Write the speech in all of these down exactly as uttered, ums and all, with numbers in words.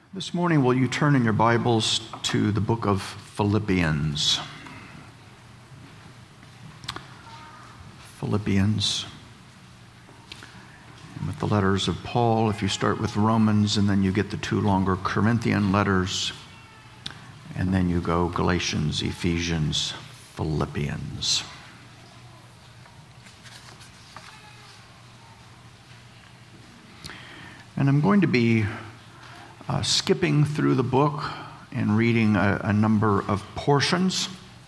This morning, will you turn in your Bibles to the book of Philippians? Philippians. And with the letters of Paul, if you start with Romans, and then you get the two longer Corinthian letters, and then you go Galatians, Ephesians, Philippians. And I'm going to be Uh, skipping through the book and reading a, a number of portions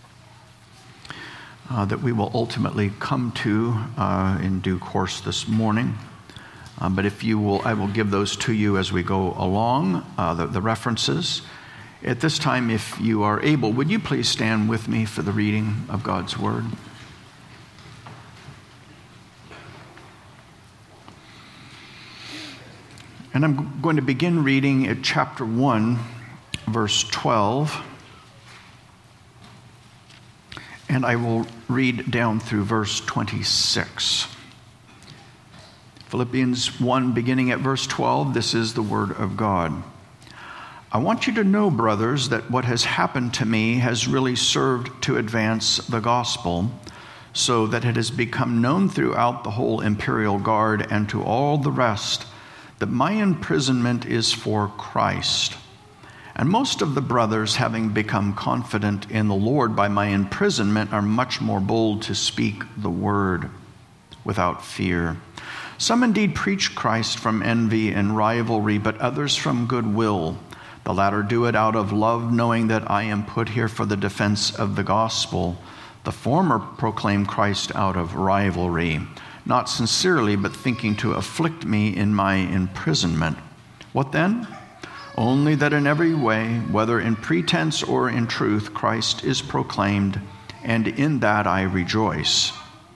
uh, that we will ultimately come to uh, in due course this morning. Uh, but if you will, I will give those to you as we go along, uh, the, the references. At this time, if you are able, would you please stand with me for the reading of God's Word? And I'm going to begin reading at chapter one, verse twelve. And I will read down through verse twenty-six. Philippians one, beginning at verse twelve, this is the word of God. I want you to know, brothers, that what has happened to me has really served to advance the gospel, so that it has become known throughout the whole imperial guard and to all the rest that my imprisonment is for Christ. And most of the brothers, having become confident in the Lord by my imprisonment, are much more bold to speak the word without fear. Some indeed preach Christ from envy and rivalry, but others from goodwill. The latter do it out of love, knowing that I am put here for the defense of the gospel. The former proclaim Christ out of rivalry, not sincerely, but thinking to afflict me in my imprisonment. What then? Only that in every way, whether in pretense or in truth, Christ is proclaimed, and in that I rejoice.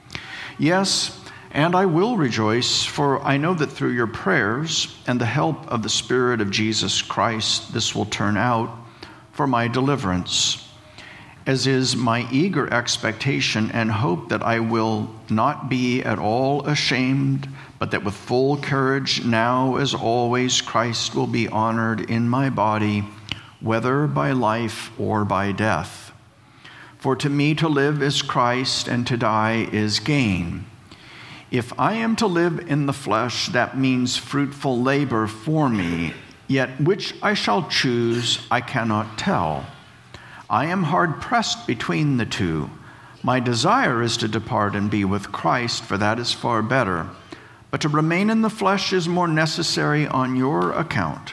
Yes, and I will rejoice, for I know that through your prayers and the help of the Spirit of Jesus Christ, this will turn out for my deliverance, as is my eager expectation and hope that I will not be at all ashamed, but that with full courage, now as always, Christ will be honored in my body, whether by life or by death. For to me to live is Christ, and to die is gain. If I am to live in the flesh, that means fruitful labor for me, yet which I shall choose, I cannot tell. I am hard-pressed between the two. My desire is to depart and be with Christ, for that is far better. But to remain in the flesh is more necessary on your account.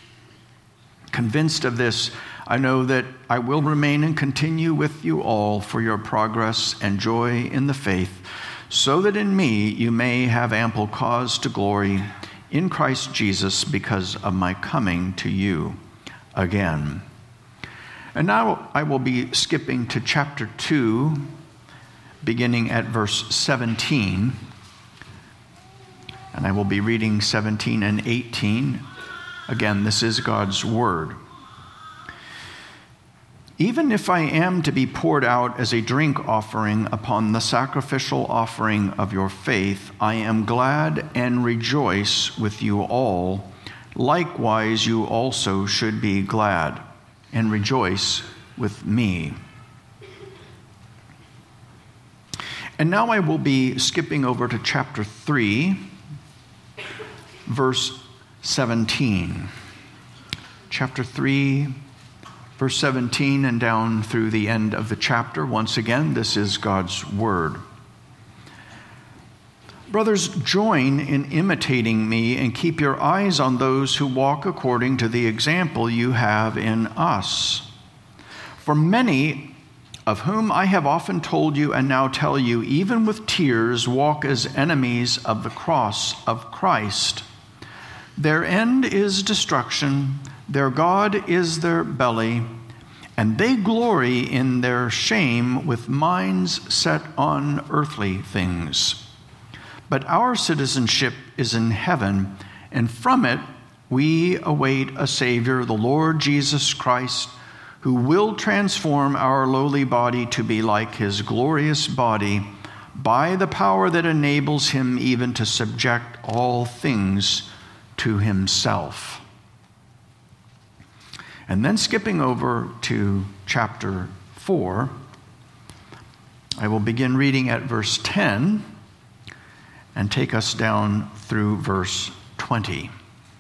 Convinced of this, I know that I will remain and continue with you all for your progress and joy in the faith, so that in me you may have ample cause to glory in Christ Jesus because of my coming to you again. And now I will be skipping to chapter two, beginning at verse seventeen. And I will be reading seventeen and eighteen. Again, this is God's word. Even if I am to be poured out as a drink offering upon the sacrificial offering of your faith, I am glad and rejoice with you all. Likewise, you also should be glad and rejoice with me. And now I will be skipping over to chapter three, verse seventeen. Chapter three, verse seventeen, and down through the end of the chapter. Once again, this is God's word. Brothers, join in imitating me and keep your eyes on those who walk according to the example you have in us. For many of whom I have often told you and now tell you, even with tears, walk as enemies of the cross of Christ. Their end is destruction, their God is their belly, and they glory in their shame with minds set on earthly things. But our citizenship is in heaven, and from it we await a Savior, the Lord Jesus Christ, who will transform our lowly body to be like his glorious body by the power that enables him even to subject all things to himself. And then skipping over to chapter four, I will begin reading at verse ten and take us down through verse twenty.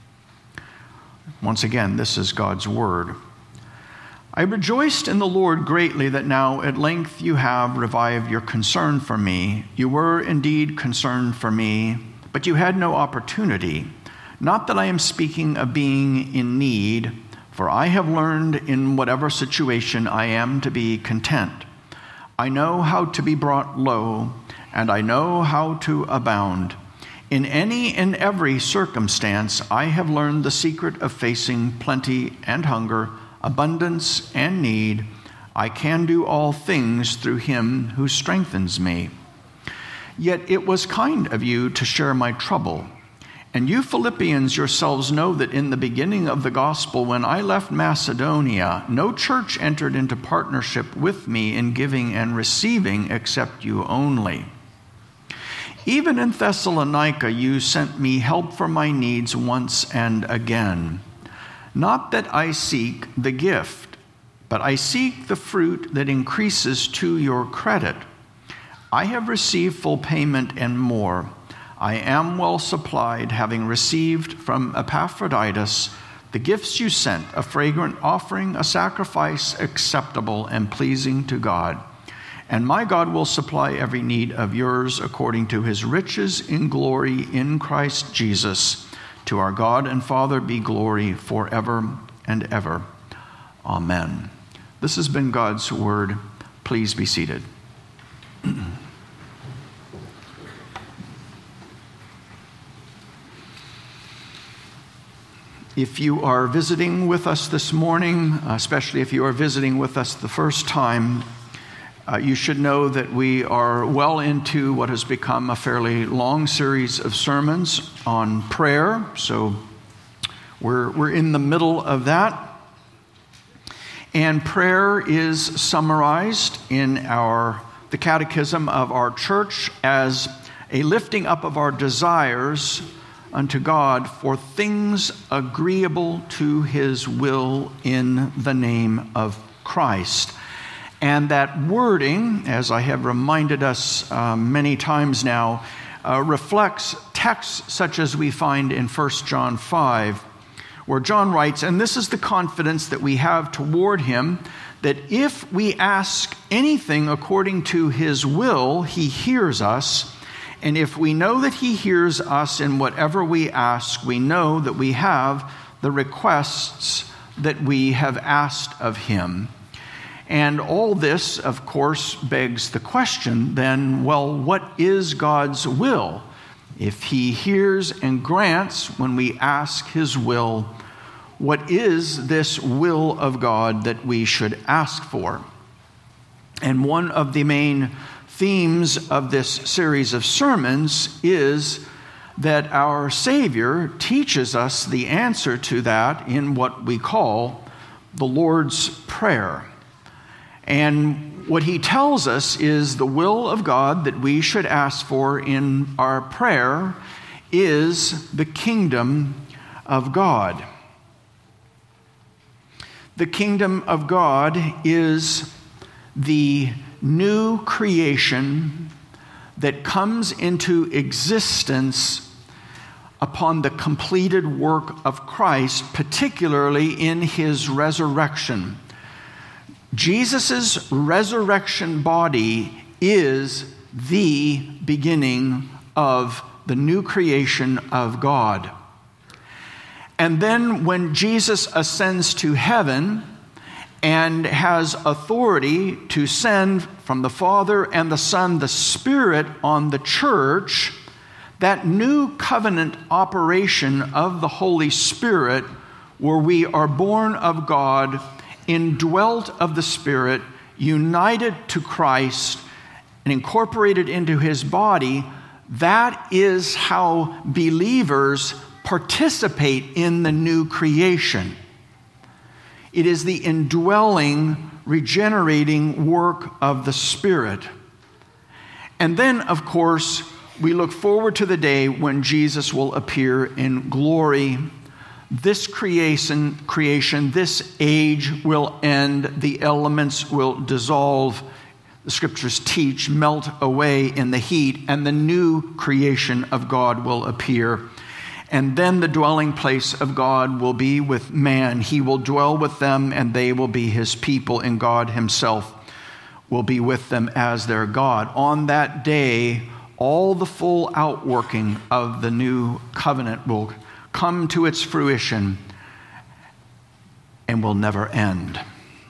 Once again, this is God's word. I rejoiced in the Lord greatly that now at length you have revived your concern for me. You were indeed concerned for me, but you had no opportunity. Not that I am speaking of being in need, for I have learned in whatever situation I am to be content. I know how to be brought low, and I know how to abound. In any and every circumstance, I have learned the secret of facing plenty and hunger, abundance and need. I can do all things through him who strengthens me. Yet it was kind of you to share my trouble. And you Philippians yourselves know that in the beginning of the gospel, when I left Macedonia, no church entered into partnership with me in giving and receiving except you only. Even in Thessalonica, you sent me help for my needs once and again. Not that I seek the gift, but I seek the fruit that increases to your credit. I have received full payment and more. I am well supplied, having received from Epaphroditus the gifts you sent, a fragrant offering, a sacrifice acceptable and pleasing to God. And my God will supply every need of yours according to his riches in glory in Christ Jesus. To our God and Father be glory forever and ever. Amen. This has been God's word. Please be seated. If you are visiting with us this morning, especially if you are visiting with us the first time, Uh, you should know that we are well into what has become a fairly long series of sermons on prayer. So we're, we're in the middle of that. And prayer is summarized in our the catechism of our church as a lifting up of our desires unto God for things agreeable to his will in the name of Christ. And that wording, as I have reminded us uh, many times now, uh, reflects texts such as we find in First John five, where John writes, and this is the confidence that we have toward him, that if we ask anything according to his will, he hears us. And if we know that he hears us in whatever we ask, we know that we have the requests that we have asked of him. And all this, of course, begs the question then, well, what is God's will? If he hears and grants when we ask his will, what is this will of God that we should ask for? And one of the main themes of this series of sermons is that our Savior teaches us the answer to that in what we call the Lord's Prayer. And what he tells us is the will of God that we should ask for in our prayer is the kingdom of God. The kingdom of God is the new creation that comes into existence upon the completed work of Christ, particularly in his resurrection. Jesus' resurrection body is the beginning of the new creation of God. And then when Jesus ascends to heaven and has authority to send from the Father and the Son the Spirit on the church, that new covenant operation of the Holy Spirit, where we are born of God, indwelt of the Spirit, united to Christ, and incorporated into his body, that is how believers participate in the new creation. It is the indwelling, regenerating work of the Spirit. And then, of course, we look forward to the day when Jesus will appear in glory, This creation, creation, this age will end, the elements will dissolve, the scriptures teach, melt away in the heat, and the new creation of God will appear. And then the dwelling place of God will be with man. He will dwell with them, and they will be his people, and God himself will be with them as their God. On that day, all the full outworking of the new covenant will come to its fruition and will never end.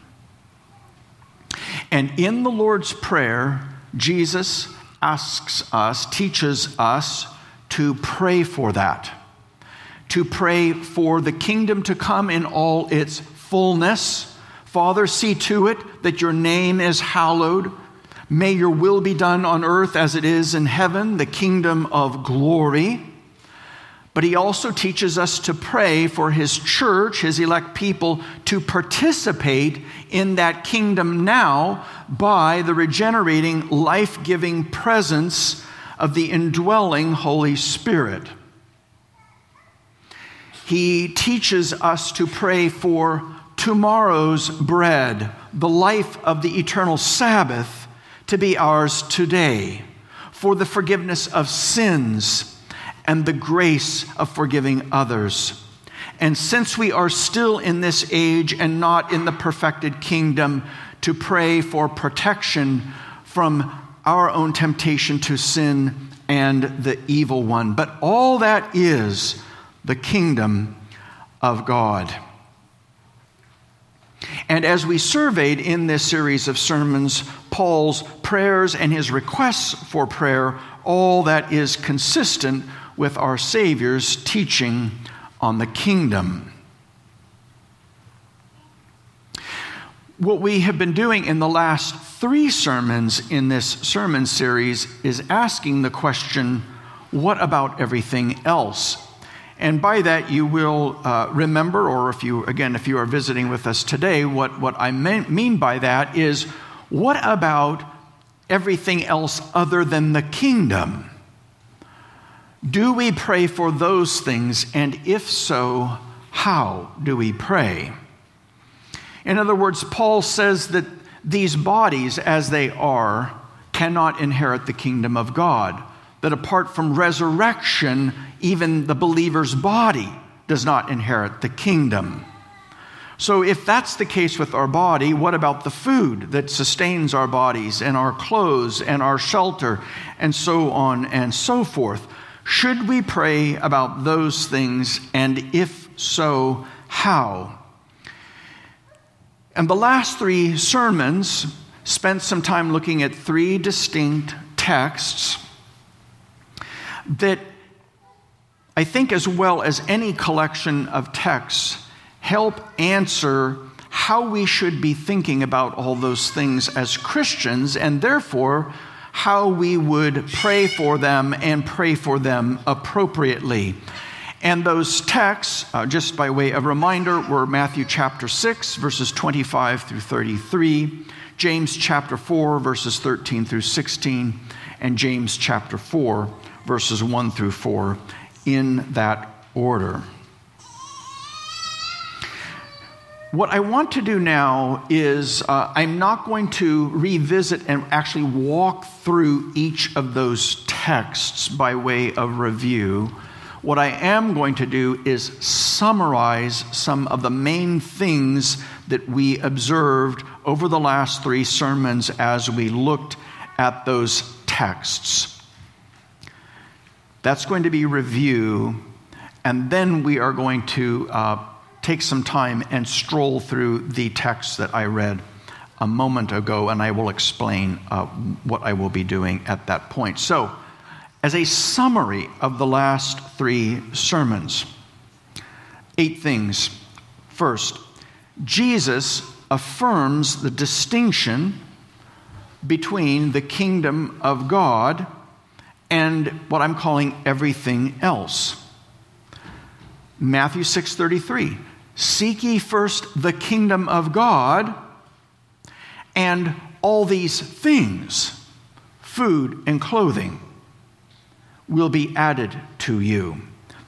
And in the Lord's Prayer, Jesus asks us, teaches us to pray for that, to pray for the kingdom to come in all its fullness. Father, see to it that your name is hallowed. May your will be done on earth as it is in heaven, the kingdom of glory. But he also teaches us to pray for his church, his elect people, to participate in that kingdom now by the regenerating, life-giving presence of the indwelling Holy Spirit. He teaches us to pray for tomorrow's bread, the life of the eternal Sabbath, to be ours today, for the forgiveness of sins and the grace of forgiving others. And since we are still in this age and not in the perfected kingdom, to pray for protection from our own temptation to sin and the evil one. But all that is the kingdom of God. And as we surveyed in this series of sermons, Paul's prayers and his requests for prayer, all that is consistent with our Savior's teaching on the kingdom. What we have been doing in the last three sermons in this sermon series is asking the question, what about everything else? And by that you will uh, remember, or if you, again, if you are visiting with us today, what, what I mean by that is, what about everything else other than the kingdom? Do we pray for those things? And if so, how do we pray? In other words, Paul says that these bodies, as they are, cannot inherit the kingdom of God. That apart from resurrection, even the believer's body does not inherit the kingdom. So if that's the case with our body, what about the food that sustains our bodies and our clothes and our shelter and so on and so forth? Should we pray about those things? And if so, how? And the last three sermons spent some time looking at three distinct texts that I think, as well as any collection of texts, help answer how we should be thinking about all those things as Christians, and therefore how we would pray for them and pray for them appropriately. And those texts, uh, just by way of reminder, were Matthew chapter six, verses twenty-five through thirty-three, James chapter four, verses thirteen through sixteen, and James chapter four, verses one through four, in that order. What I want to do now is uh, I'm not going to revisit and actually walk through each of those texts by way of review. What I am going to do is summarize some of the main things that we observed over the last three sermons as we looked at those texts. That's going to be review, and then we are going to uh, take some time and stroll through the text that I read a moment ago, and I will explain uh, what I will be doing at that point. So, as a summary of the last three sermons, eight things. First, Jesus affirms the distinction between the kingdom of God and what I'm calling everything else. Matthew six thirty-three, seek ye first the kingdom of God, and all these things, food and clothing, will be added to you.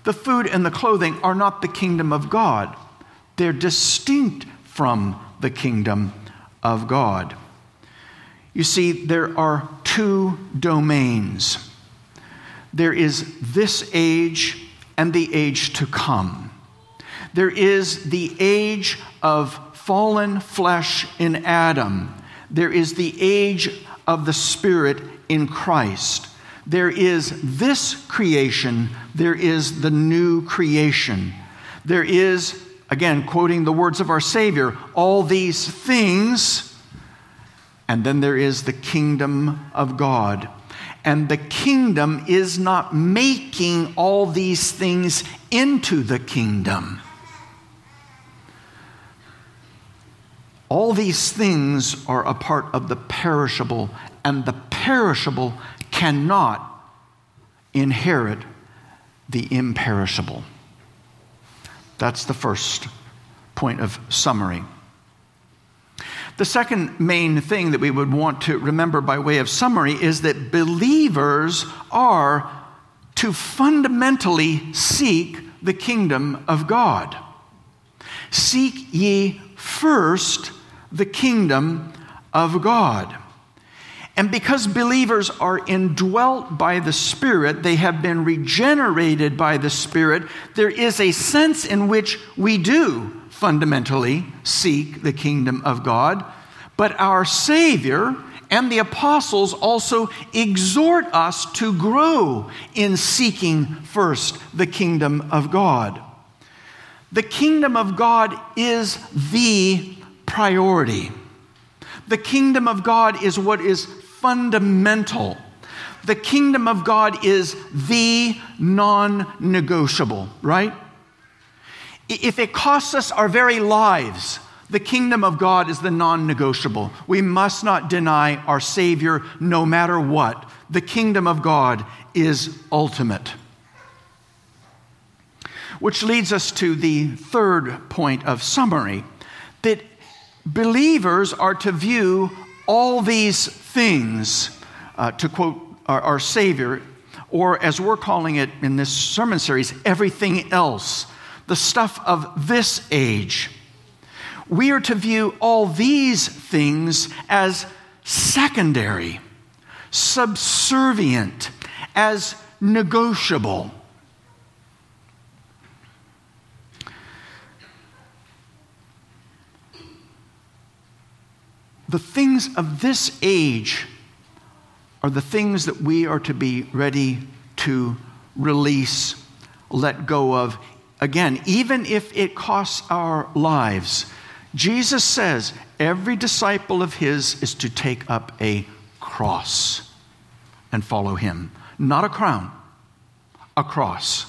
The food and the clothing are not the kingdom of God. They're distinct from the kingdom of God. You see, there are two domains. There is this age and the age to come. There is the age of fallen flesh in Adam. There is the age of the Spirit in Christ. There is this creation. There is the new creation. There is, again, quoting the words of our Savior, all these things, and then there is the kingdom of God. And the kingdom is not making all these things into the kingdom. All these things are a part of the perishable, and the perishable cannot inherit the imperishable. That's the first point of summary. The second main thing that we would want to remember by way of summary is that believers are to fundamentally seek the kingdom of God. Seek ye first the kingdom of God. And because believers are indwelt by the Spirit, they have been regenerated by the Spirit, there is a sense in which we do fundamentally seek the kingdom of God. But our Savior and the apostles also exhort us to grow in seeking first the kingdom of God. The kingdom of God is the priority. The kingdom of God is what is fundamental. The kingdom of God is the non-negotiable, right? If it costs us our very lives, the kingdom of God is the non-negotiable. We must not deny our Savior no matter what. The kingdom of God is ultimate. Which leads us to the third point of summary, that believers are to view all these things, uh, to quote our, our Savior, or as we're calling it in this sermon series, everything else, the stuff of this age. We are to view all these things as secondary, subservient, as negotiable. The things of this age are the things that we are to be ready to release, let go of. Again, even if it costs our lives, Jesus says every disciple of his is to take up a cross and follow him. Not a crown, a cross.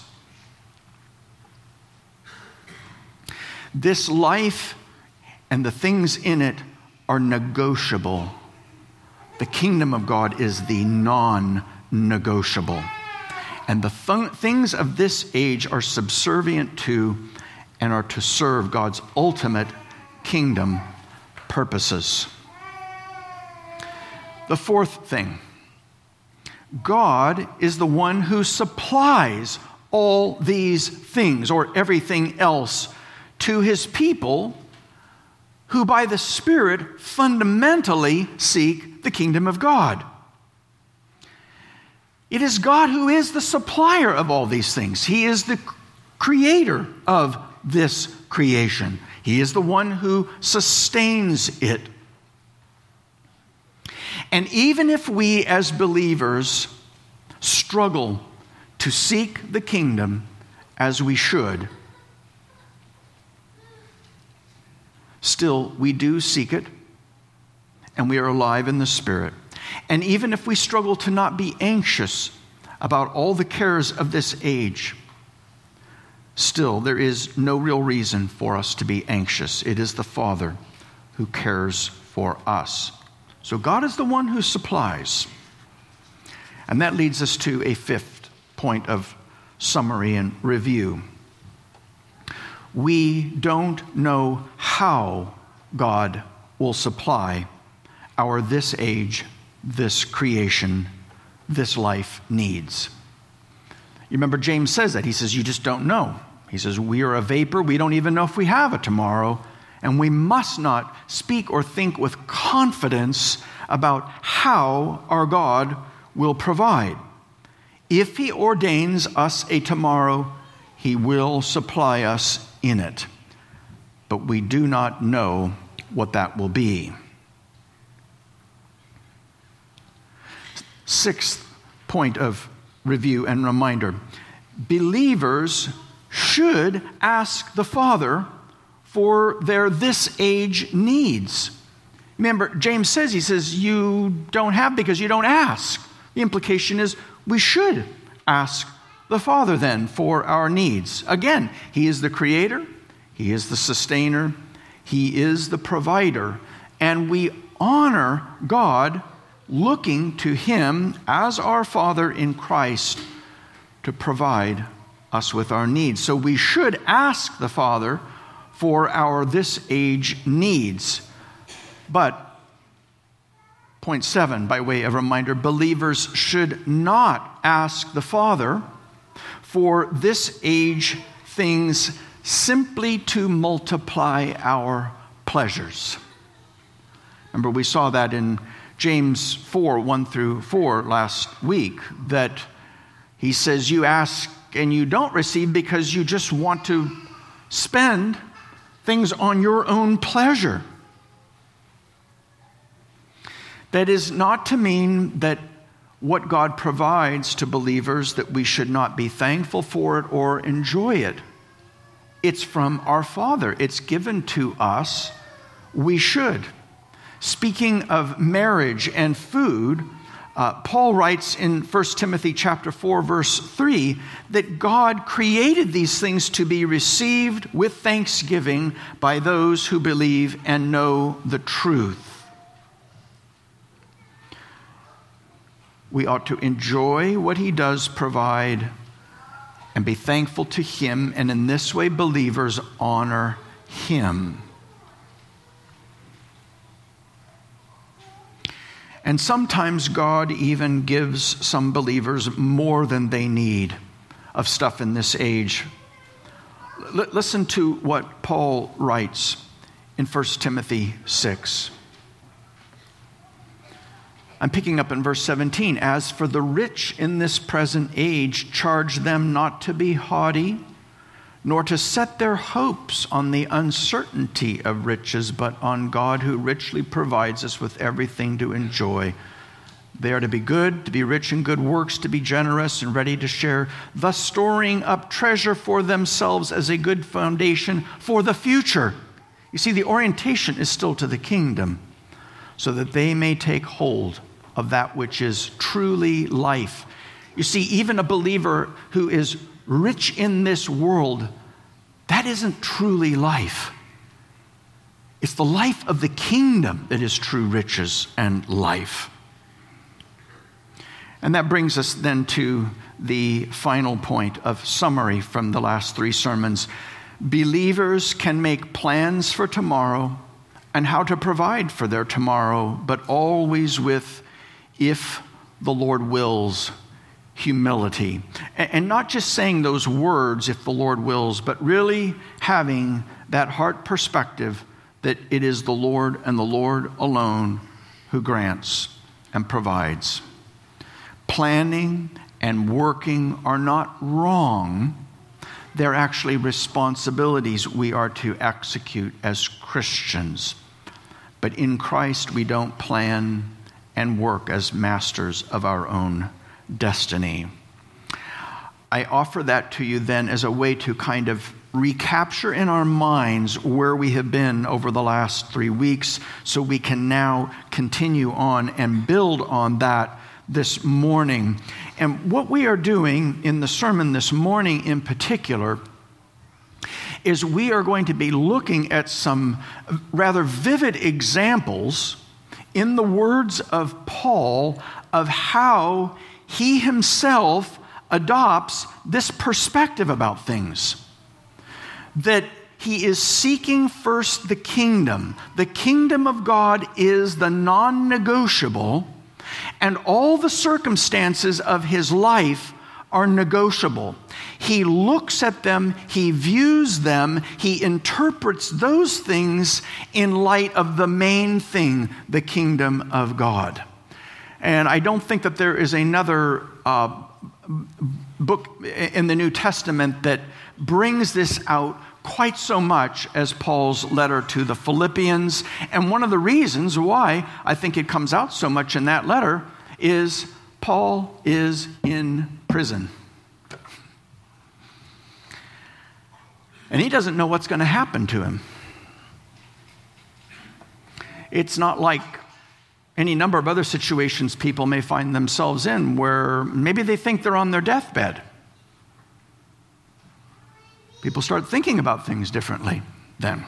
This life and the things in it are negotiable. The kingdom of God is the non-negotiable. And the th- things of this age are subservient to and are to serve God's ultimate kingdom purposes. The fourth thing, God is the one who supplies all these things or everything else to his people who by the Spirit fundamentally seek the kingdom of God. It is God who is the supplier of all these things. He is the creator of this creation. He is the one who sustains it. And even if we as believers struggle to seek the kingdom as we should, still, we do seek it, and we are alive in the Spirit. And even if we struggle to not be anxious about all the cares of this age, still, there is no real reason for us to be anxious. It is the Father who cares for us. So God is the one who supplies. And that leads us to a fifth point of summary and review. We don't know how God will supply our this age, this creation, this life needs. You remember James says that. He says, you just don't know. He says, we are a vapor. We don't even know if we have a tomorrow. And we must not speak or think with confidence about how our God will provide. If he ordains us a tomorrow, he will supply us in it. But we do not know what that will be. Sixth point of review and reminder. Believers should ask the Father for their this age needs. Remember, James says, he says, you don't have because you don't ask. The implication is we should ask the Father then for our needs. Again, he is the creator, he is the sustainer, he is the provider, and we honor God looking to him as our Father in Christ to provide us with our needs. So we should ask the Father for our this age needs. But, point seven, by way of reminder, believers should not ask the Father for this age things simply to multiply our pleasures. Remember, we saw that in James four, one through four last week, that he says you ask and you don't receive because you just want to spend things on your own pleasure. That is not to mean that what God provides to believers that we should not be thankful for it or enjoy it. It's from our Father. It's given to us. We should. Speaking of marriage and food, uh, Paul writes in First Timothy chapter four, verse three, that God created these things to be received with thanksgiving by those who believe and know the truth. We ought to enjoy what he does provide and be thankful to him, and in this way believers honor him. And sometimes God even gives some believers more than they need of stuff in this age. L- listen to what Paul writes in First Timothy six. I'm picking up in verse seventeen. As for the rich in this present age, charge them not to be haughty, nor to set their hopes on the uncertainty of riches, but on God who richly provides us with everything to enjoy. They are to be good, to be rich in good works, to be generous and ready to share, thus storing up treasure for themselves as a good foundation for the future. You see, the orientation is still to the kingdom, so that they may take hold of that which is truly life. You see, even a believer who is rich in this world, that isn't truly life. It's the life of the kingdom that is true riches and life. And that brings us then to the final point of summary from the last three sermons. Believers can make plans for tomorrow and how to provide for their tomorrow, but always with, if the Lord wills, humility. And not just saying those words, if the Lord wills, but really having that heart perspective that it is the Lord and the Lord alone who grants and provides. Planning and working are not wrong. They're actually responsibilities we are to execute as Christians. But in Christ, we don't plan and work as masters of our own destiny. I offer that to you then as a way to kind of recapture in our minds where we have been over the last three weeks, so we can now continue on and build on that this morning. And what we are doing in the sermon this morning in particular is we are going to be looking at some rather vivid examples in the words of Paul of how he himself adopts this perspective about things. That he is seeking first the kingdom. The kingdom of God is the non-negotiable, and all the circumstances of his life are negotiable. He looks at them, he views them, he interprets those things in light of the main thing, the kingdom of God. And I don't think that there is another uh, book in the New Testament that brings this out quite so much as Paul's letter to the Philippians. And one of the reasons why I think it comes out so much in that letter is Paul is in prison. And he doesn't know what's going to happen to him. It's not like any number of other situations people may find themselves in where maybe they think they're on their deathbed. People start thinking about things differently then.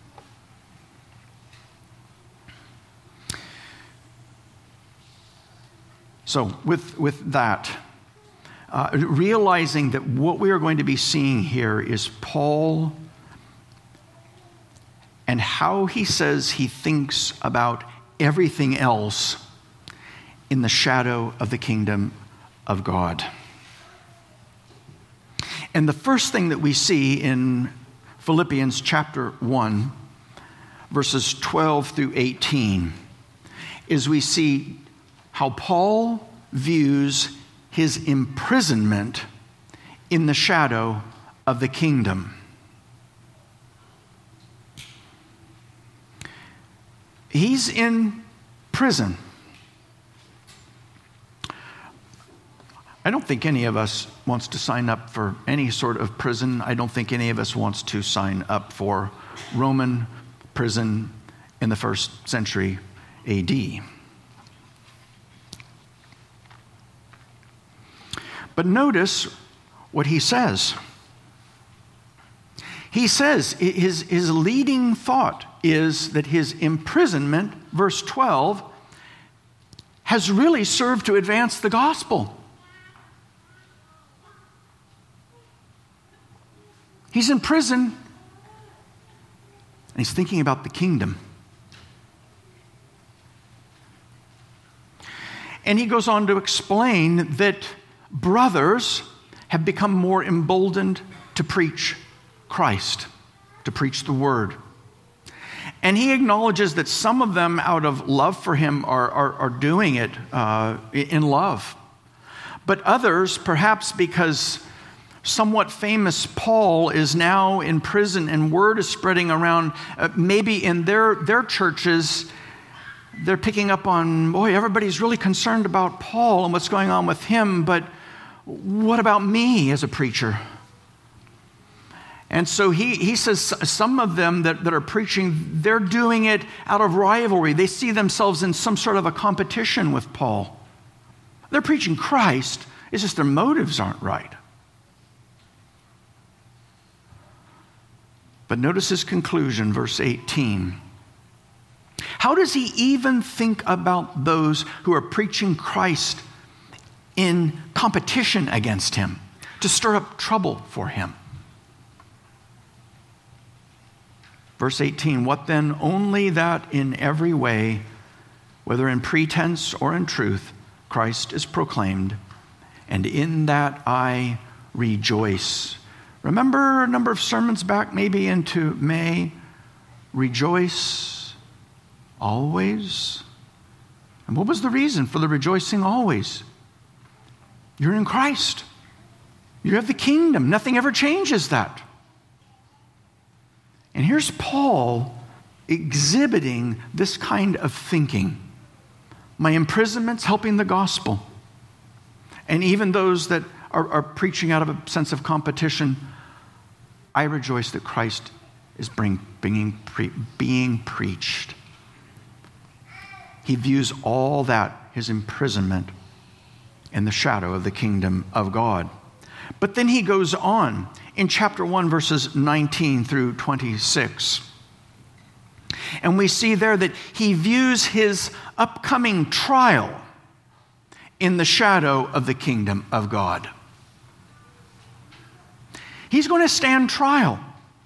So with, with that, uh, realizing that what we are going to be seeing here is Paul and how he says he thinks about everything else in the shadow of the kingdom of God. And the first thing that we see in Philippians chapter one, verses twelve through eighteen, is we see how Paul views his imprisonment in the shadow of the kingdom. He's in prison. I don't think any of us wants to sign up for any sort of prison. I don't think any of us wants to sign up for Roman prison in the first century A D. But notice what he says. He says his, his leading thought is that his imprisonment, verse twelve, has really served to advance the gospel. He's in prison, and he's thinking about the kingdom. And he goes on to explain that brothers have become more emboldened to preach Christ, to preach the word. And he acknowledges that some of them, out of love for him, are, are, are doing it uh, in love. But others, perhaps because somewhat famous Paul is now in prison and word is spreading around, uh, maybe in their, their churches, they're picking up on, boy, everybody's really concerned about Paul and what's going on with him, but what about me as a preacher? And so he, he says some of them that, that are preaching, they're doing it out of rivalry. They see themselves in some sort of a competition with Paul. They're preaching Christ, it's just their motives aren't right. But notice his conclusion, verse eighteen. How does he even think about those who are preaching Christ in competition against him, to stir up trouble for him? Verse eighteen, what then? Only that in every way, whether in pretense or in truth, Christ is proclaimed, and in that I rejoice. Remember a number of sermons back, maybe into May, rejoice always. And what was the reason for the rejoicing always? You're in Christ. You have the kingdom. Nothing ever changes that. And here's Paul exhibiting this kind of thinking. My imprisonment's helping the gospel. And even those that are, are preaching out of a sense of competition, I rejoice that Christ is bring, being, pre, being preached. He views all that, his imprisonment, in the shadow of the kingdom of God. But then he goes on in chapter one, verses nineteen through twenty-six. And we see there that he views his upcoming trial in the shadow of the kingdom of God. He's going to stand trial.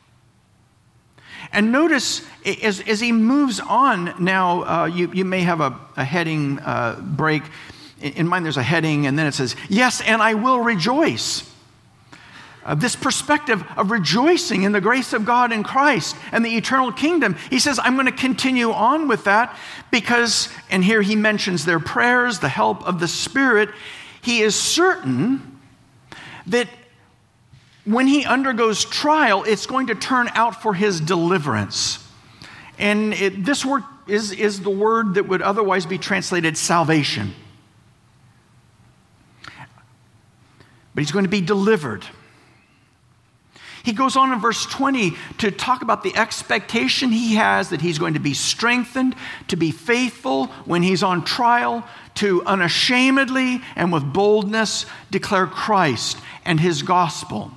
And notice, as, as he moves on now, uh, you, you may have a, a heading uh, break. in mine there's a heading, and then it says, yes, and I will rejoice. Uh, this perspective of rejoicing in the grace of God in Christ and the eternal kingdom. He says, I'm going to continue on with that because, and here he mentions their prayers, the help of the Spirit. He is certain that when he undergoes trial, it's going to turn out for his deliverance. And it, this word is, is the word that would otherwise be translated salvation. But he's going to be delivered. He goes on in verse twenty to talk about the expectation he has that he's going to be strengthened, to be faithful when he's on trial, to unashamedly and with boldness declare Christ and his gospel.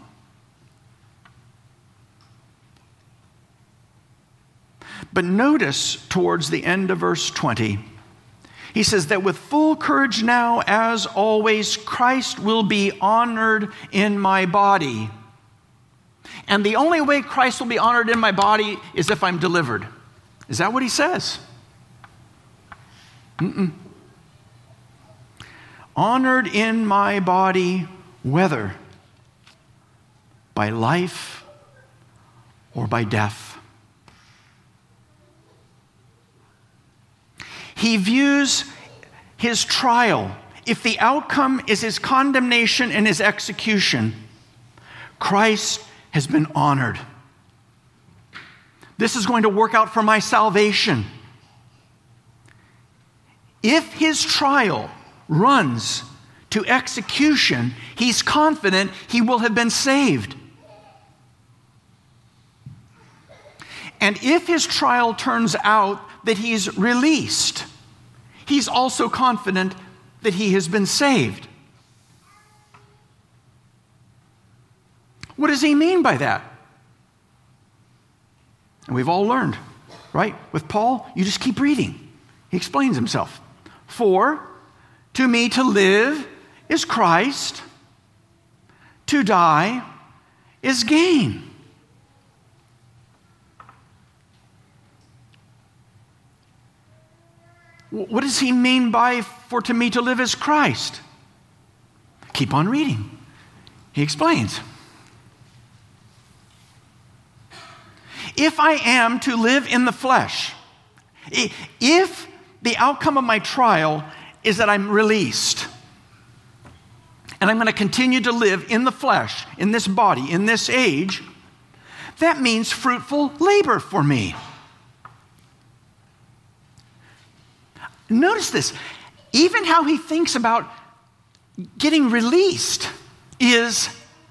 But notice towards the end of verse twenty, he says that with full courage now, as always, Christ will be honored in my body. And the only way Christ will be honored in my body is if I'm delivered. Is that what he says? Mm-mm. Honored in my body, whether by life or by death. He views his trial, if the outcome is his condemnation and his execution, Christ has been honored. This is going to work out for my salvation. If his trial runs to execution, he's confident he will have been saved. And if his trial turns out that he's released, he's also confident that he has been saved. What does he mean by that? And we've all learned, right? With Paul, you just keep reading. He explains himself. For to me to live is Christ, to die is gain. What does he mean by for to me to live is Christ? Keep on reading. He explains. If I am to live in the flesh, if the outcome of my trial is that I'm released, and I'm going to continue to live in the flesh, in this body, in this age, that means fruitful labor for me. Notice this. Even how he thinks about getting released is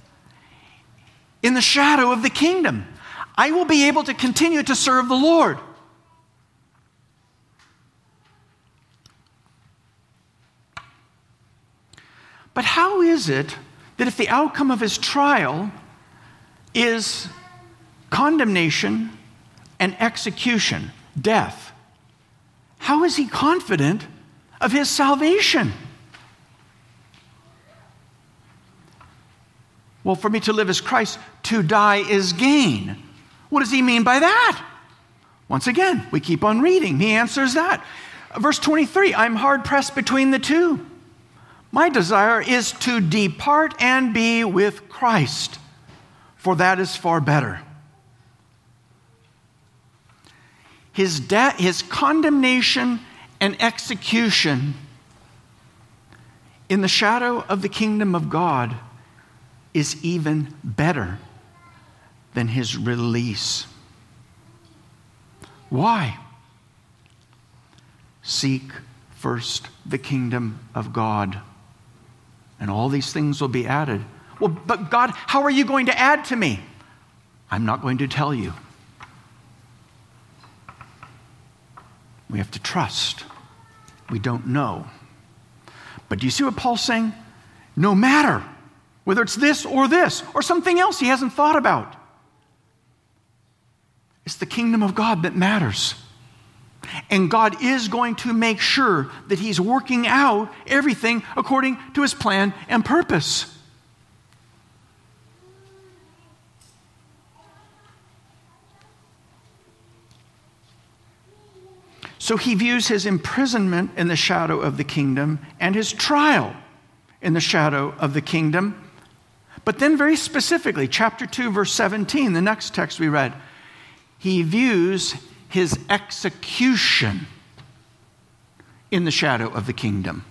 in the shadow of the kingdom. I will be able to continue to serve the Lord. But how is it that if the outcome of his trial is condemnation and execution, death, how is he confident of his salvation? Well, for me to live is Christ, to die is gain. What does he mean by that? Once again, we keep on reading. He answers that. Verse twenty-three, I'm hard pressed between the two. My desire is to depart and be with Christ, for that is far better. His death, his condemnation and execution in the shadow of the kingdom of God is even better than his release. Why? Seek first the kingdom of God, and all these things will be added. Well, but God, how are you going to add to me? I'm not going to tell you. We have to trust. We don't know. But do you see what Paul's saying? No matter whether it's this or this or something else he hasn't thought about, it's the kingdom of God that matters. And God is going to make sure that he's working out everything according to his plan and purpose. So he views his imprisonment in the shadow of the kingdom and his trial in the shadow of the kingdom. But then very specifically, chapter two, verse seventeen, the next text we read, he views his execution in the shadow of the kingdom.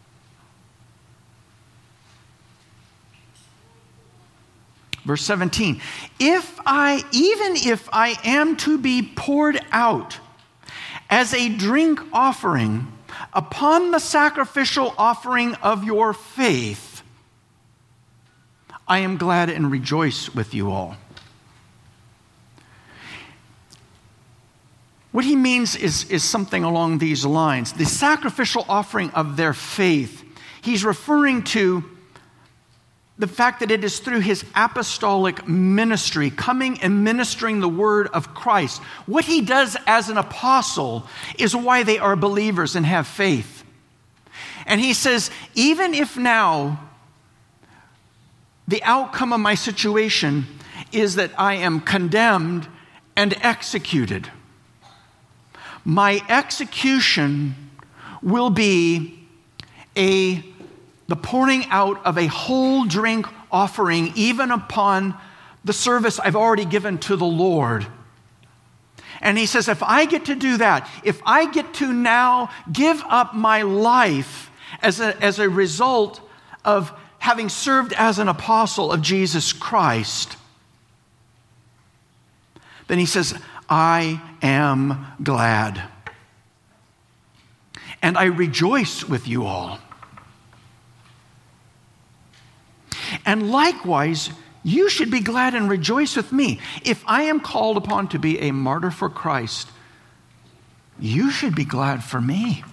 Verse seventeen, if I, even if I am to be poured out as a drink offering upon the sacrificial offering of your faith, I am glad and rejoice with you all. What he means is, is something along these lines. The sacrificial offering of their faith, he's referring to the fact that it is through his apostolic ministry, coming and ministering the word of Christ. What he does as an apostle is why they are believers and have faith. And he says, even if now the outcome of my situation is that I am condemned and executed, my execution will be a the pouring out of a whole drink offering, even upon the service I've already given to the Lord. And he says, if I get to do that, if I get to now give up my life as a, as a result of having served as an apostle of Jesus Christ, then he says, I am glad. And I rejoice with you all. And likewise, you should be glad and rejoice with me. If I am called upon to be a martyr for Christ, you should be glad for me.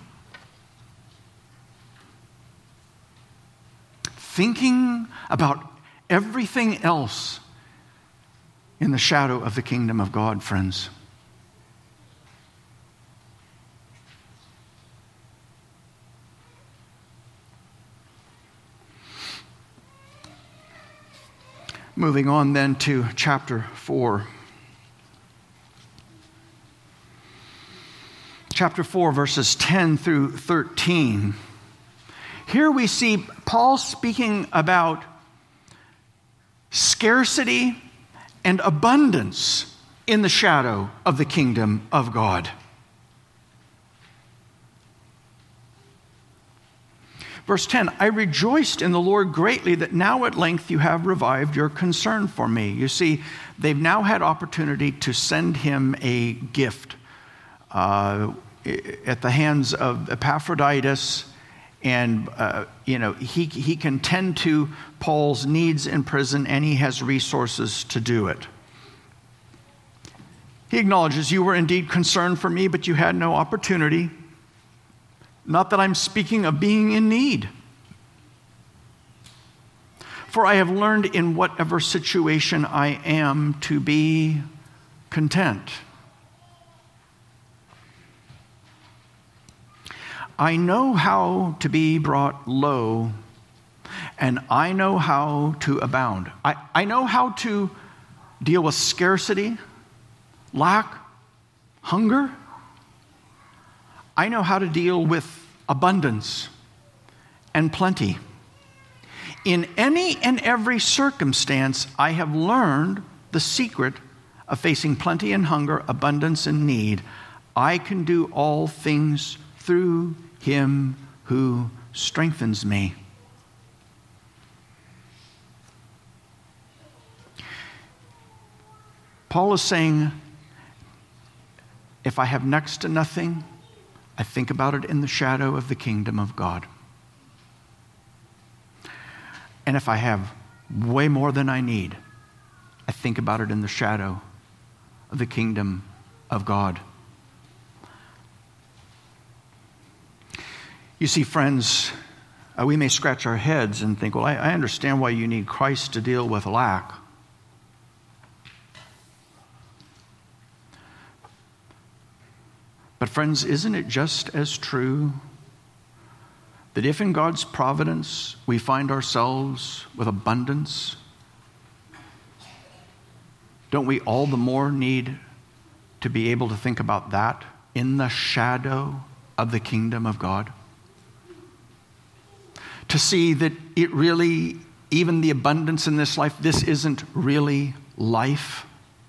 Thinking about everything else in the shadow of the kingdom of God, friends. Moving on then to chapter four. Chapter four, verses ten through thirteen. Here we see Paul speaking about scarcity and abundance in the shadow of the kingdom of God. Verse ten, I rejoiced in the Lord greatly that now at length you have revived your concern for me. You see, they've now had opportunity to send him a gift uh, at the hands of Epaphroditus, and uh, you know he he can tend to Paul's needs in prison, and he has resources to do it. He acknowledges, you were indeed concerned for me, but you had no opportunity. Not that I'm speaking of being in need. For I have learned in whatever situation I am to be content. I know how to be brought low, and I know how to abound. I, I know how to deal with scarcity, lack, hunger. I know how to deal with abundance and plenty. In any and every circumstance, I have learned the secret of facing plenty and hunger, abundance and need. I can do all things through him who strengthens me. Paul is saying, if I have next to nothing, I think about it in the shadow of the kingdom of God. And if I have way more than I need, I think about it in the shadow of the kingdom of God. You see, friends, uh, we may scratch our heads and think, well, I, I understand why you need Christ to deal with lack. But friends, isn't it just as true that if in God's providence we find ourselves with abundance, don't we all the more need to be able to think about that in the shadow of the kingdom of God? To see that it really, even the abundance in this life, this isn't really life.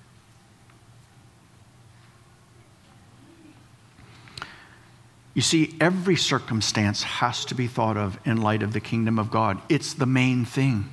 You see, every circumstance has to be thought of in light of the kingdom of God. It's the main thing.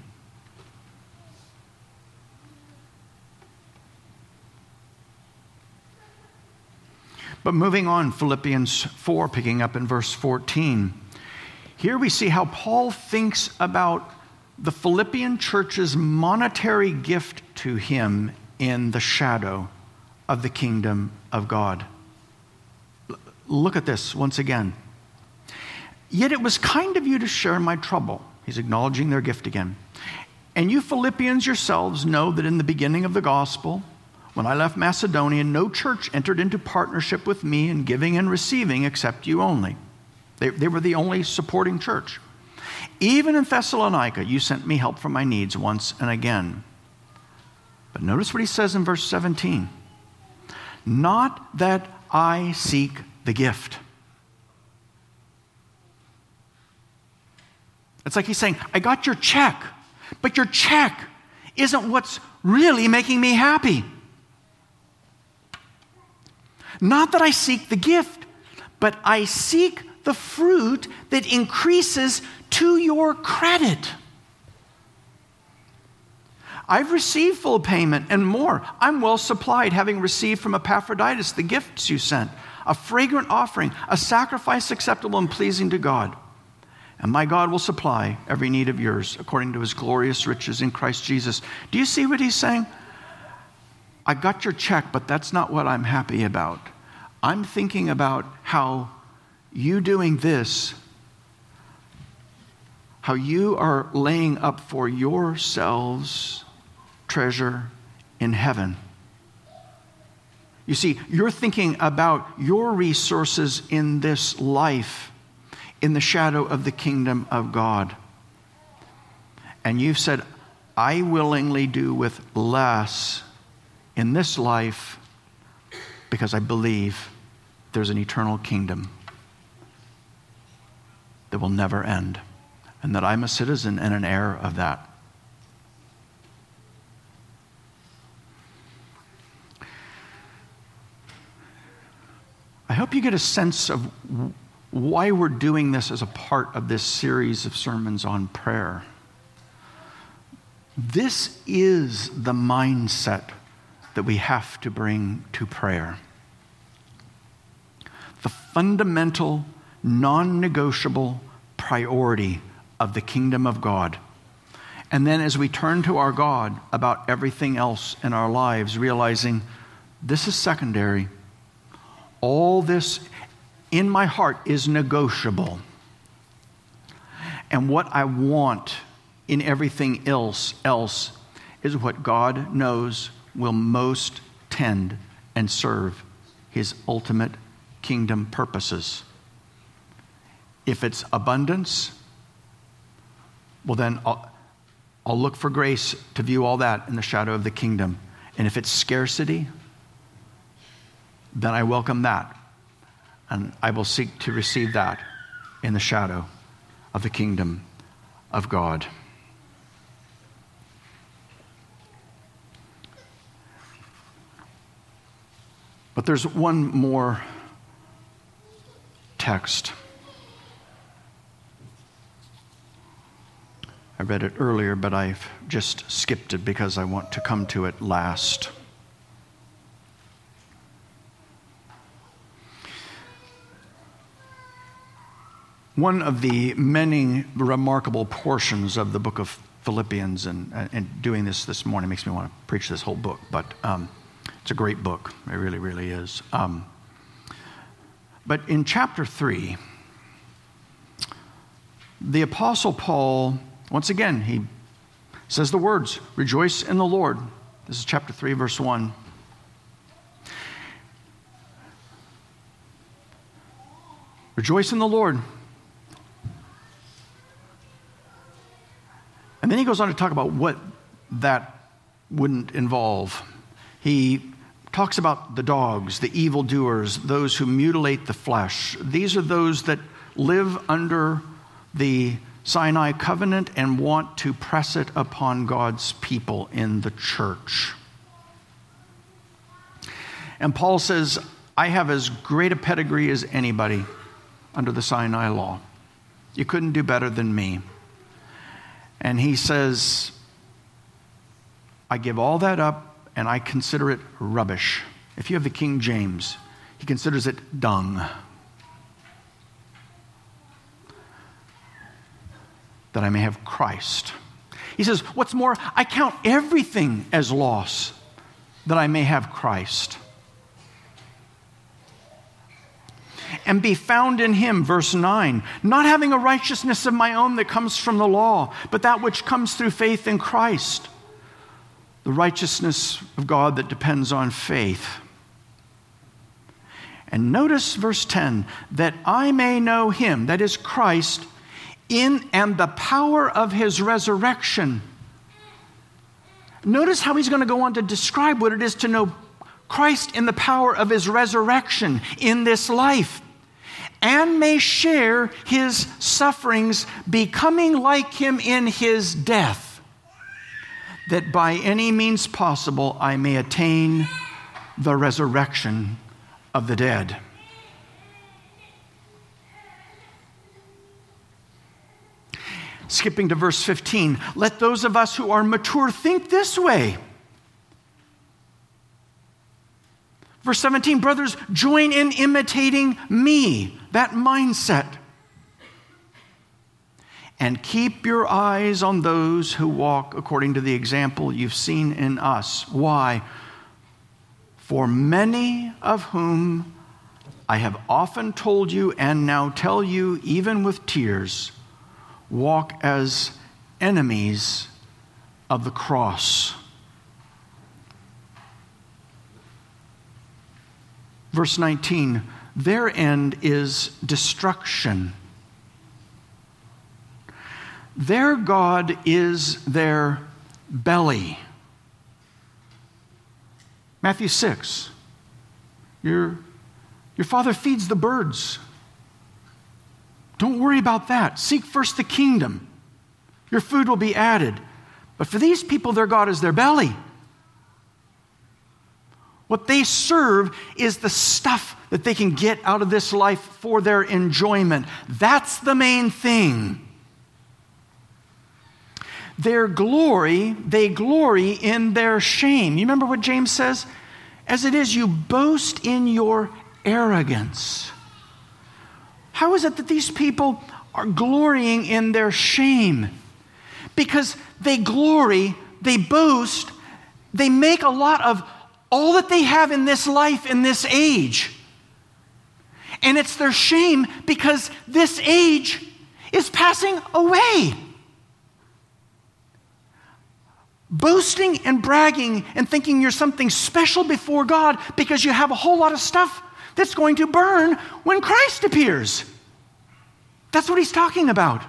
But moving on, Philippians four, picking up in verse fourteen. Here we see how Paul thinks about the Philippian church's monetary gift to him in the shadow of the kingdom of God. Look at this once again. Yet it was kind of you to share my trouble. He's acknowledging their gift again. And you Philippians yourselves know that in the beginning of the gospel, when I left Macedonia, no church entered into partnership with me in giving and receiving except you only. They, they were the only supporting church. Even in Thessalonica, you sent me help for my needs once and again. But notice what he says in verse seventeen. Not that I seek the gift. It's like he's saying, I got your check, but your check isn't what's really making me happy. Not that I seek the gift, but I seek the fruit that increases to your credit. I've received full payment and more. I'm well supplied, having received from Epaphroditus the gifts you sent, a fragrant offering, a sacrifice acceptable and pleasing to God. And my God will supply every need of yours according to his glorious riches in Christ Jesus. Do you see what he's saying? I got your check, but that's not what I'm happy about. I'm thinking about how you doing this, how you are laying up for yourselves treasure in heaven. You see, you're thinking about your resources in this life, in the shadow of the kingdom of God. And you've said, I willingly do with less in this life because I believe there's an eternal kingdom that will never end, and that I'm a citizen and an heir of that. I hope you get a sense of why we're doing this as a part of this series of sermons on prayer. This is the mindset that we have to bring to prayer. The fundamental, non-negotiable priority of the kingdom of God. And then as we turn to our God about everything else in our lives, realizing this is secondary. All this in my heart is negotiable. And what I want in everything else, else is what God knows will most tend and serve his ultimate kingdom purposes. If it's abundance, well then I'll, I'll look for grace to view all that in the shadow of the kingdom. And if it's scarcity, then I welcome that. And I will seek to receive that in the shadow of the kingdom of God. But there's one more text. I read it earlier, but I've just skipped it because I want to come to it last. One of the many remarkable portions of the book of Philippians, and, and doing this this morning makes me want to preach this whole book, but um, it's a great book. It really, really is. Um, but in chapter three, the Apostle Paul, once again, he says the words, rejoice in the Lord. This is chapter three, verse one. Rejoice in the Lord. And then he goes on to talk about what that wouldn't involve. He talks about the dogs, the evildoers, those who mutilate the flesh. These are those that live under the Sinai covenant and want to press it upon God's people in the church. And Paul says, I have as great a pedigree as anybody under the Sinai law. You couldn't do better than me. And he says, I give all that up and I consider it rubbish. If you have the King James, he considers it dung. That I may have Christ. He says, what's more, I count everything as loss that I may have Christ. And be found in him, verse nine, not having a righteousness of my own that comes from the law, but that which comes through faith in Christ. The righteousness of God that depends on faith. And notice verse ten, that I may know him, that is Christ, in and the power of his resurrection. Notice how he's going to go on to describe what it is to know Christ in the power of his resurrection in this life, and may share his sufferings, becoming like him in his death, that by any means possible I may attain the resurrection of the dead. Skipping to verse fifteen, let those of us who are mature think this way. Verse seventeen, brothers, join in imitating me, that mindset. And keep your eyes on those who walk according to the example you've seen in us. Why? For many of whom I have often told you and now tell you, even with tears, walk as enemies of the cross. Verse nineteen, their end is destruction. Their God is their belly. Matthew six, your, your father feeds the birds. Don't worry about that. Seek first the kingdom. Your food will be added. But for these people, their God is their belly. What they serve is the stuff that they can get out of this life for their enjoyment. That's the main thing. Their glory, they glory in their shame. You remember what James says? As it is, you boast in your arrogance. How is it that these people are glorying in their shame? Because they glory, they boast, they make a lot of all that they have in this life, in this age. And it's their shame because this age is passing away. Boasting and bragging and thinking you're something special before God because you have a whole lot of stuff that's going to burn when Christ appears. That's what he's talking about.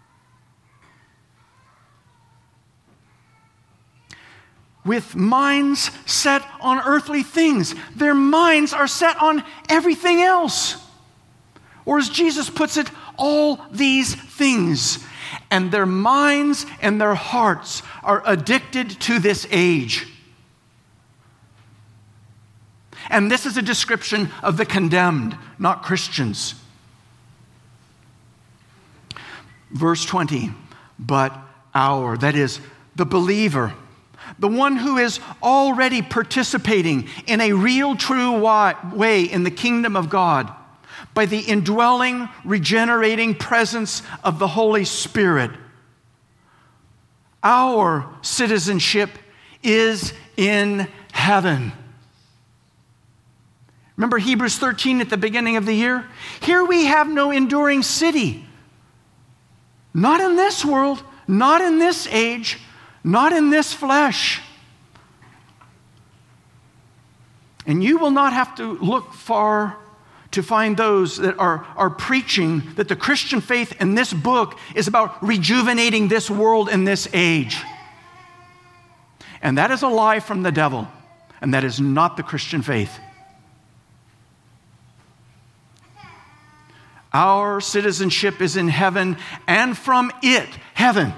With minds set on earthly things. Their minds are set on everything else. Or as Jesus puts it, all these things. And their minds and their hearts are addicted to this age. And this is a description of the condemned, not Christians. Verse twenty, but our, that is, the believer, the one who is already participating in a real, true way in the kingdom of God by the indwelling, regenerating presence of the Holy Spirit. Our citizenship is in heaven. Remember Hebrews thirteen at the beginning of the year? Here we have no enduring city. Not in this world, not in this age, not in this flesh. And you will not have to look far to find those that are, are preaching that the Christian faith in this book is about rejuvenating this world in this age. And that is a lie from the devil. And that is not the Christian faith. Our citizenship is in heaven, and from it, heaven,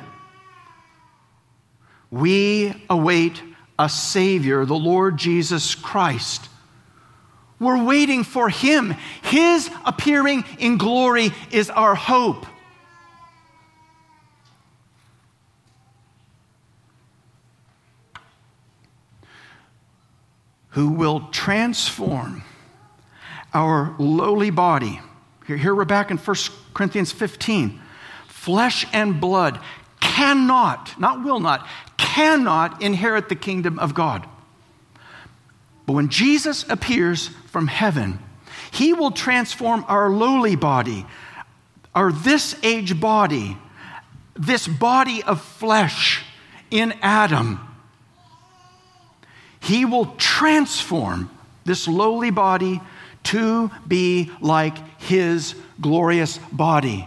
we await a Savior, the Lord Jesus Christ. We're waiting for Him. His appearing in glory is our hope. Who will transform our lowly body. Here, here we're back in First Corinthians fifteen. Flesh and blood cannot, not will not, cannot inherit the kingdom of God. But when Jesus appears from heaven, He will transform our lowly body, our this age body, this body of flesh in Adam. He will transform this lowly body to be like His glorious body.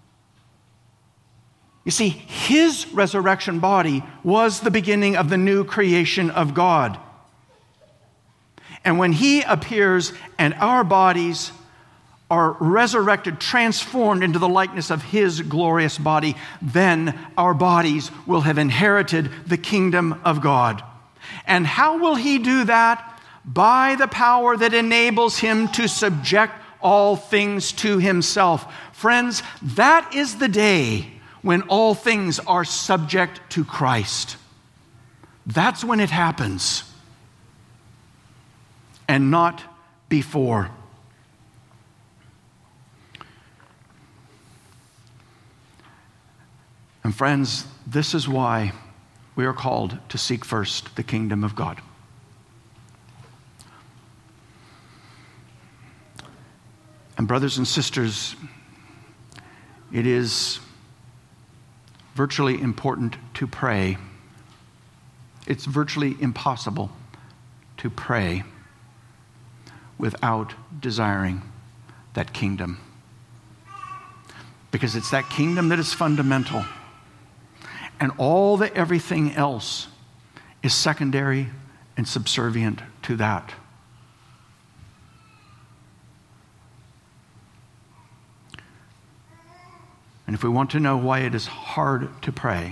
You see, His resurrection body was the beginning of the new creation of God. And when He appears and our bodies are resurrected, transformed into the likeness of His glorious body, then our bodies will have inherited the kingdom of God. And how will He do that? By the power that enables Him to subject all things to Himself. Friends, that is the day when all things are subject to Christ. That's when it happens. And not before. And friends, this is why we are called to seek first the kingdom of God. And brothers and sisters, it is virtually important to pray. It's virtually impossible to pray without desiring that kingdom. Because it's that kingdom that is fundamental. And all the everything else is secondary and subservient to that. And if we want to know why it is hard to pray,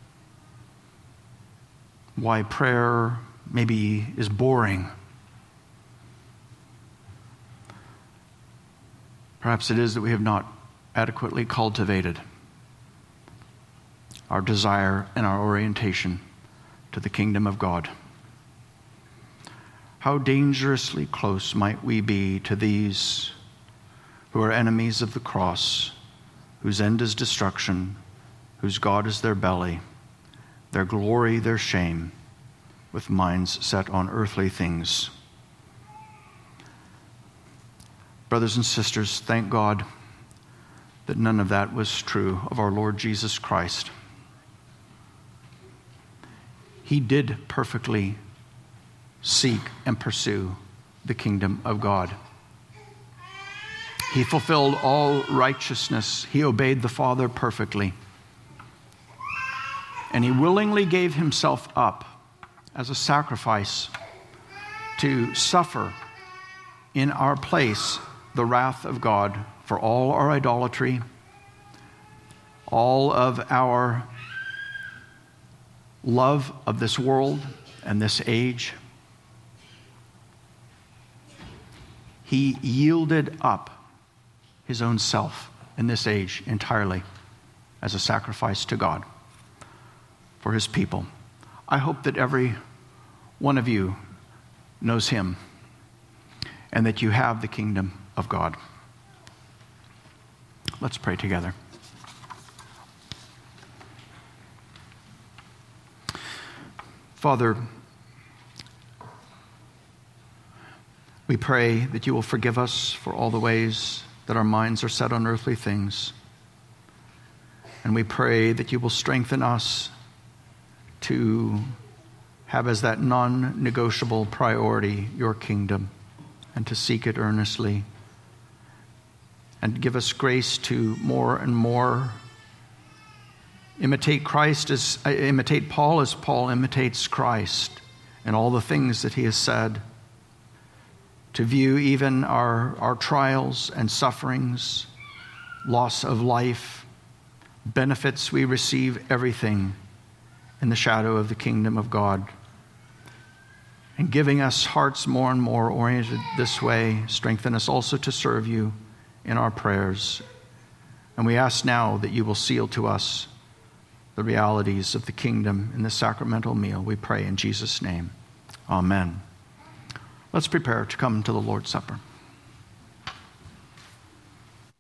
why prayer maybe is boring, perhaps it is that we have not adequately cultivated our desire and our orientation to the kingdom of God. How dangerously close might we be to these who are enemies of the cross, whose end is destruction, whose God is their belly, their glory, their shame, with minds set on earthly things. Brothers and sisters, thank God that none of that was true of our Lord Jesus Christ. He did perfectly seek and pursue the kingdom of God. He fulfilled all righteousness. He obeyed the Father perfectly. And He willingly gave Himself up as a sacrifice to suffer in our place the wrath of God for all our idolatry, all of our love of this world and this age. He yielded up His own self in this age entirely as a sacrifice to God for His people. I hope that every one of you knows Him and that you have the kingdom of God. Let's pray together. Father, we pray that you will forgive us for all the ways that our minds are set on earthly things. And we pray that you will strengthen us to have as that non-negotiable priority your kingdom and to seek it earnestly. And give us grace to more and more imitate Christ as uh, imitate Paul as Paul imitates Christ, and all the things that he has said, to view even our, our trials and sufferings, loss of life, benefits we receive, everything in the shadow of the kingdom of God. And giving us hearts more and more oriented this way, strengthen us also to serve you in our prayers. And we ask now that you will seal to us the realities of the kingdom in the sacramental meal. We pray in Jesus' name. Amen. Let's prepare to come to the Lord's Supper.